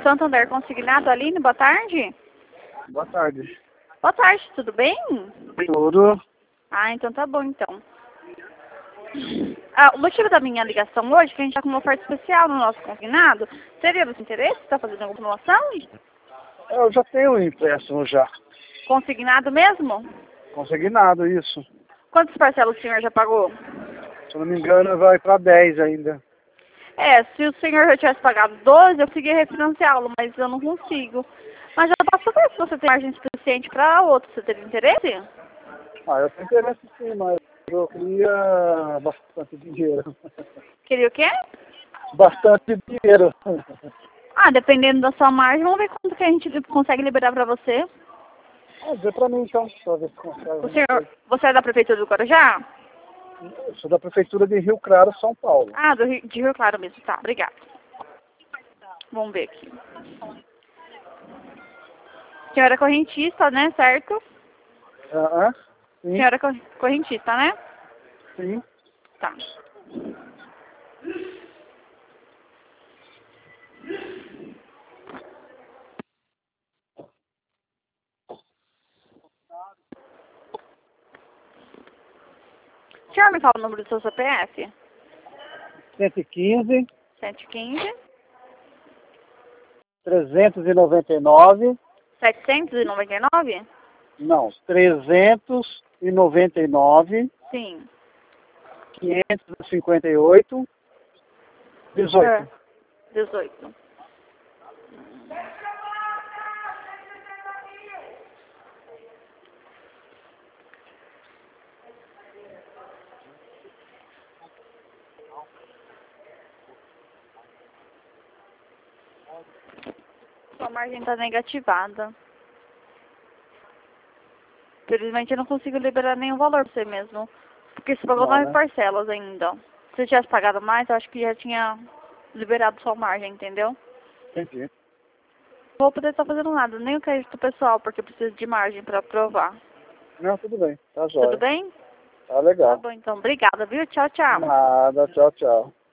Santander Consignado, Aline, boa tarde. Boa tarde. Boa tarde, tudo bem? Tudo. Ah, então tá bom, então. Ah, o motivo da minha ligação hoje é que a gente está com uma oferta especial no nosso consignado. Seria do seu interesse? Está fazendo alguma promoção? Eu já tenho um empréstimo já. Consignado mesmo? Consignado, isso. Quantas parcelas o senhor já pagou? Se eu não me engano, vai para 10 ainda. É, se o senhor já tivesse pagado 12, eu conseguia refinanciá-lo, mas eu não consigo. Mas eu posso ver se você tem margem suficiente para outro. Você teria interesse? Ah, eu tenho interesse sim, mas eu queria bastante dinheiro. Queria o quê? Bastante dinheiro. Ah, dependendo da sua margem, vamos ver quanto que a gente consegue liberar para você. Vê pra mim então, pra ver se consegue O alguma senhor, coisa. você é da Prefeitura do Guarujá? Eu sou da Prefeitura de Rio Claro, São Paulo. Ah, de Rio Claro mesmo, tá, obrigada. Vamos ver aqui. Senhora correntista, né, certo? Sim, Senhora correntista, né? sim. Tá. O senhor me fala o número do seu CPF? 115, 115, 399, 799? não, 399, Sim. 558, 18. 18. Sua margem está negativada. Infelizmente eu não consigo liberar nenhum valor pra você mesmo. Porque você pagou Não, 9 né? parcelas ainda. Se você tivesse pagado mais, eu acho que já tinha liberado sua margem, entendeu? Entendi. Não vou poder estar fazendo nada, nem o crédito pessoal, porque eu preciso de margem para aprovar. Não, tudo bem. Tá Tudo jóia. bem? Tá Tá legal. bom, então. Obrigada, viu? Tchau, tchau. Nada. Tchau, tchau.